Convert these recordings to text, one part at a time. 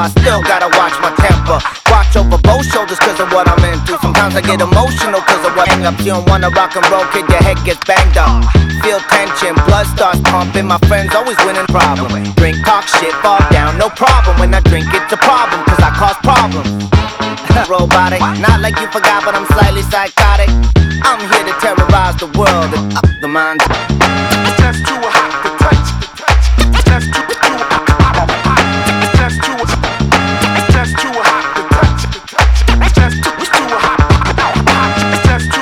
I still gotta watch my temper. Watch over both shoulders cause of what I'm into. Sometimes I get emotional cause of what hang-ups. You don't wanna rock and roll, kid, your head gets banged up. Feel tension, blood starts pumping. My friends always winning problem. Drink, talk shit, fall down, no problem. When I drink it's a problem cause I cause problems. Robotic, not like you forgot but I'm slightly psychotic. I'm here to terrorize the world and up the mind. It's just too hot to touch. It's just too hot. It's just too hot. It's just too hot to touch. It's just too hot. It's just too.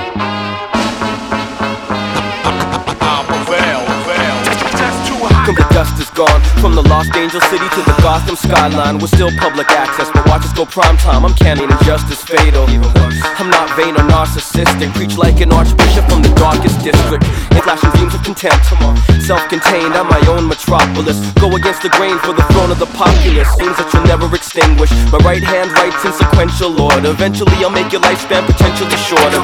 It's just too hot. The dust is gone from the Lost Angel City to the Gotham skyline. We're still public access, but watch us go prime time. I'm canny and injustice fatal. I'm not vain or narcissistic. Preach like an archbishop from the darkest district. In flashing beams of contempt. Self-contained, I'm my own metropolis. Go against the grain for the throne of the populace. Things that you'll never extinguish. My right hand writes in sequential order. Eventually I'll make your lifespan potentially shorter.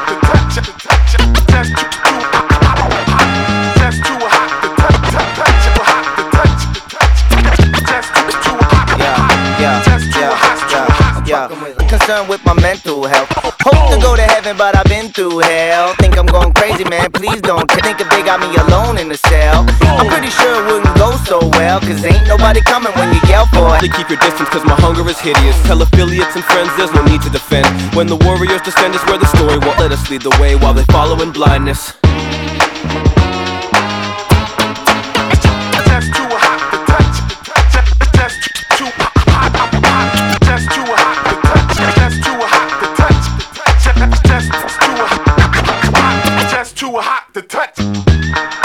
Concerned with my mental health. Hope to go to heaven, but I've been through hell. Think I'm going crazy, man, please don't think if they got me alone in the cell. I'm pretty sure it wouldn't go so well, cause ain't nobody coming when you yell for it. Keep your distance cause my hunger is hideous. Tell affiliates and friends there's no need to defend. When the warriors descend is where the story won't let us lead the way while they follow in blindness. Just too hot to touch. Just too hot. Just too hot to touch. Just too hot to touch. Just too hot. Just too hot to touch.